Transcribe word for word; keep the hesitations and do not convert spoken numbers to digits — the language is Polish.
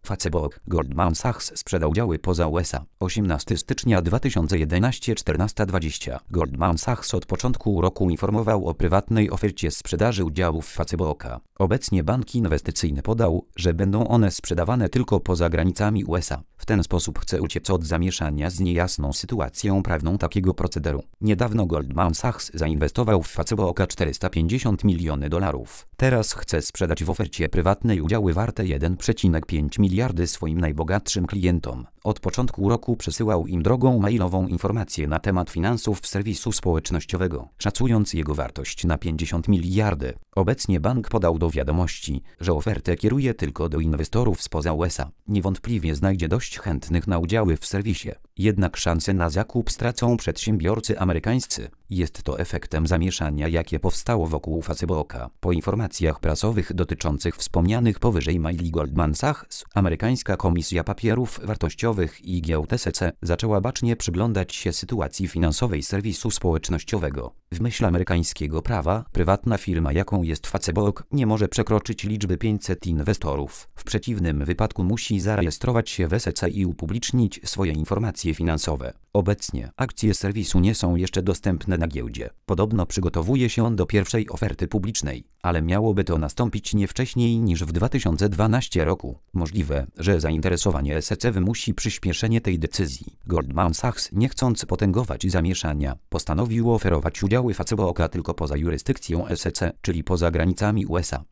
Facebook Goldman Sachs sprzeda udziały poza U S A. osiemnastego stycznia dwa tysiące jedenastego czternaście dwadzieścia. Goldman Sachs od początku roku informował o prywatnej ofercie sprzedaży udziałów Facebooka. Obecnie bank inwestycyjny podał, że będą one sprzedawane tylko poza granicami U S A. W ten sposób chce uciec od zamieszania z niejasną sytuacją prawną takiego procederu. Niedawno Goldman Sachs zainwestował w Facebooka czterysta pięćdziesiąt milionów dolarów. Teraz chce sprzedać w ofercie prywatnej udziały warte jeden przecinek pięć miliardy swoim najbogatszym klientom. Od początku roku przesyłał im drogą mailową informacje na temat finansów serwisu społecznościowego, szacując jego wartość na pięćdziesiąt miliardów. Obecnie bank podał do wiadomości, że ofertę kieruje tylko do inwestorów spoza U S A. Niewątpliwie znajdzie dość chętnych na udziały w serwisie. Jednak szanse na zakup stracą przedsiębiorcy amerykańscy. Jest to efektem zamieszania, jakie powstało wokół Facebooka. Po informacjach prasowych dotyczących wspomnianych powyżej maili Goldman Sachs, amerykańska Komisja Papierów Wartościowych i Giełd S E C zaczęła bacznie przyglądać się sytuacji finansowej serwisu społecznościowego. W myśl amerykańskiego prawa, prywatna firma, jaką jest Facebook, nie może przekroczyć liczby pięćset inwestorów. W przeciwnym wypadku musi zarejestrować się w S E C i upublicznić swoje informacje finansowe. Obecnie akcje serwisu nie są jeszcze dostępne na giełdzie. Podobno przygotowuje się on do pierwszej oferty publicznej, ale miałoby to nastąpić nie wcześniej niż w dwa tysiące dwunastym roku. Możliwe, że zainteresowanie S E C wymusi przyspieszenie tej decyzji. Goldman Sachs, nie chcąc potęgować zamieszania, postanowił oferować udziały Facebooka tylko poza jurysdykcją S E C, czyli poza granicami U S A.